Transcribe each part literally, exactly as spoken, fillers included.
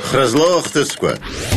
Хразло хтысква.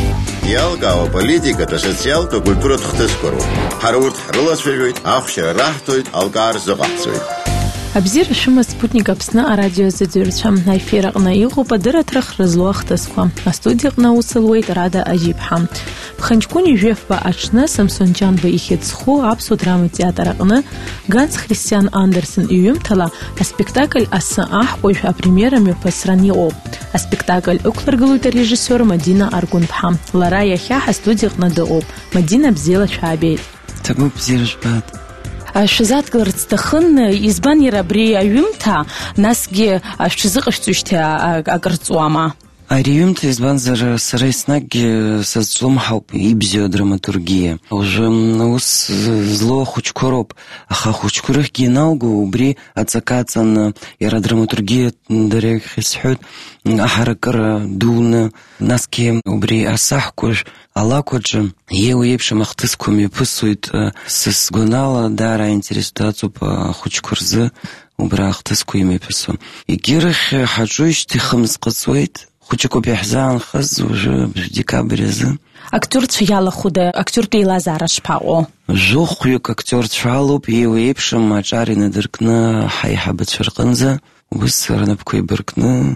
Ялгава политика, социалка, культура хтыскору. Харурт хрыласвежует, ахшера рахтует, алгар зогахцует. Абзир шума спутник Апсна, а радио задюрчам. На эфирах на игу подырат хразло хтысква. На студиях на усылует Рада Ажибхам. Бханчкуни жевба ачна Самсончан ба ихецху Апсу драма театрагна Ганс Христиан Андерсен июмтала, а спектакль аса ахпой а премьерами по стране об. А спектакль укларгалуйта режиссер Мадина Аргунбхам. Лара яхях а студиях на об. Мадина бзела шабейт. Табу бзирш бад. Шизат гларцтахын избан ярабри аюмта насге шизыгыштуште агырцуама. Ариумта избан зара сарайснагги сазлом хауп ибзио драматургия. Уже ус зло хучкороп, аха хучкурых геналгу убри ацакацан яра драматургия дарех хисхут ахаракара дуна наске убри асахкуш алакоджа еу епши махтыскуми пысует с гонала дара интересуацию по хучкурзы убра ахтыскуими пысу. И гирых хаджуиш тихам скацует Хучико бяхзан хаз уже в декабре. Актер цвяла худа, актер ты Лазара шпао. Жохуек актер цвалуп, его епшим мачари надыркна хайхабат шарканза, высырна бкой быркна.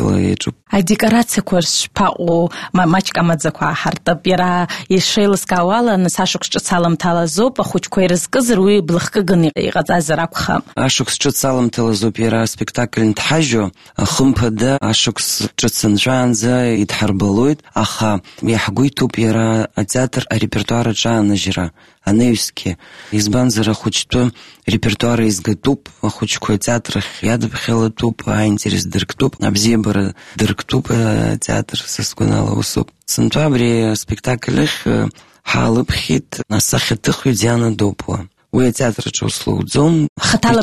А декорация курс шпао мачка мадзаква харта бира ешел скавала на сашук шчалам талазо по хучкой разказруи блахка гны газазаракха ашук шчалам талазо бира спектакль нтхажо хумпада ашук шчцанжанза итхарбалуит аха яхгуйту бира театр репертуара жана жира аневски избан зара хочто репертуара изготуп хочкой театр яд бхела туп а интерес дирктуп абзебара дирктуп театр саскунала усуп сентябре спектаклях халып хит насахетых Диана Допла у театра чувствовал зон хотала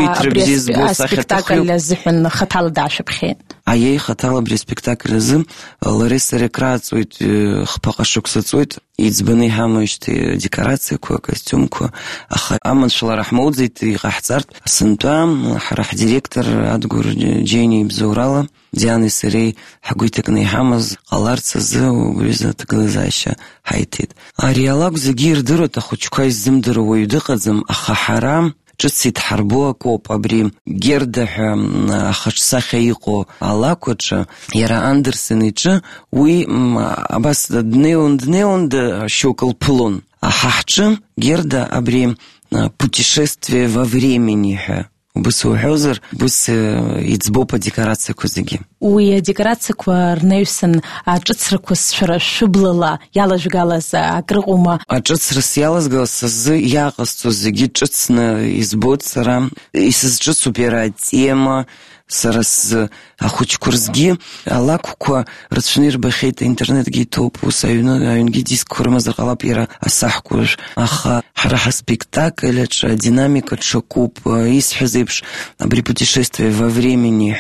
бы спектакль зихен хотала дальше бхен а ей хотела бы спектакль зим Лариса рекреацует хпакашук сацует избаны хамышты декорации ко костюмку аха аман шла рахмудзит и гахцарт сентам харах директор адгур Джейни бзурала Дианы Сырей хагуйтыкны хамаз аларца зы убриза тыглызаща хайтит а реалак загир дырота хучкай зимдыр уйдыкадзым аха харам Чуть харбо коп абри герда хачса хайко алакоча яра Андерсенича уи абас днеон днеон да щокол плон а хача герда абри путешествие во времени бус ухозер бус ицбо по декорации кузыги уи декорация кварнейсен а чцркус шра шублала ялажгала за агрыгума а чцрс ялазгала з ягасту зыги чцна избоцара и с чцупера тема сарас ахучкурзги алакука рачнир бахейта интернет гитоп усаюна аюнги дискурма загалапира асахкуш аха хараха спектакль динамика чокуп исхзыбш при путешествии во времени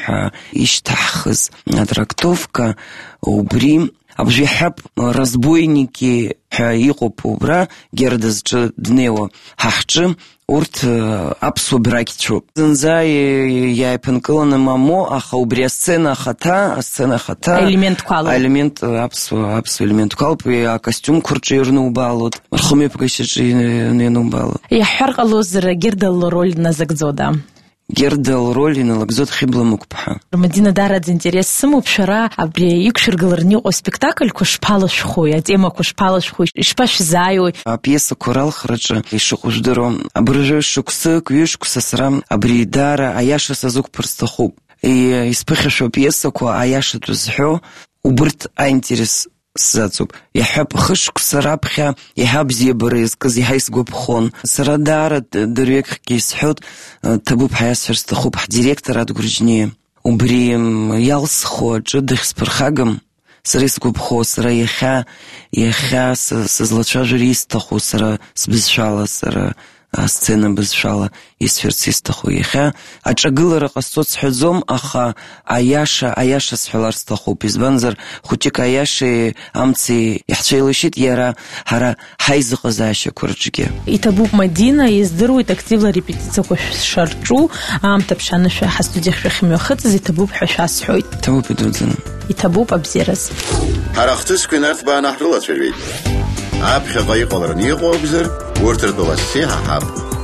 иштахз трактовка убри обжихаб разбойники хаиқоп убра гердаз днео хахчы Урт апсу бракичу. Зензай я пенколона мамо, аха убря сцена хата, сцена хата. Элемент калу. Элемент апсу апсу элемент калу, а костюм курчирну балут. Архуме покащичи не ну балут. Я харгалу зра гердал роль на загзода. Гердал роль на лагзот хибла мукпха. Мадина дарад интерес саму пшара, абри икширгаларни о спектакль кушпала шхуй, а тема кушпала шхуй, шпаш заю. А пьеса корал храча, и шухуждеро, абрыжу шуксы, квишку сасрам, абри дара, а яша сазук простохуб. И испыхашу пьеса ко, а яша тузху, убрт а интерес. Сацуп. Я хаб хышк сарабхя, я хаб зебрыз, каз я хайс губхон. Сарадара дырвек кисхут, табу пхаяс ферстахуб директор от Гружни. Убрим ялсхо, джудых с пархагом. Сарис губхо, сара яха, яха с злача журистаху, сара сбизшала, сара асцена бызшәала исҳәарц исҭаху. Иахьа аҿагылара ҟасҵо сҳәаӡом, аха аиаша, аиаша сҳәалар сҭахуп. Избанзар, хәыҷык аиашеи амци иаҳцәеилашьит иара ҳара ҳаизыҟазаашьақәа рҿгьы. Иҭабуп Мадина, издыруеит активла репетициақәа шәшарҿу, аамҭа ԥшьааны ҳастудиахь шәахьымҩахыҵыз, иҭабуп ҳәа шәасҳәоит. Иҭабуп идуӡӡаны. Иҭабуп абзиараз. Ҳара ахҭысқәа инарҭбааны ҳрылацәажәеит. Аԥхьаҟа иҟалараны иҟоу акәзар, урҭ ртәы лассы иҳаҳап.